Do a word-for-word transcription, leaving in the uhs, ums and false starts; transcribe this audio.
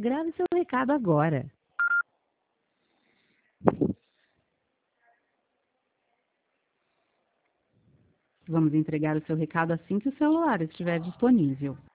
Grave seu recado agora. Vamos entregar o seu recado assim que o celular estiver disponível.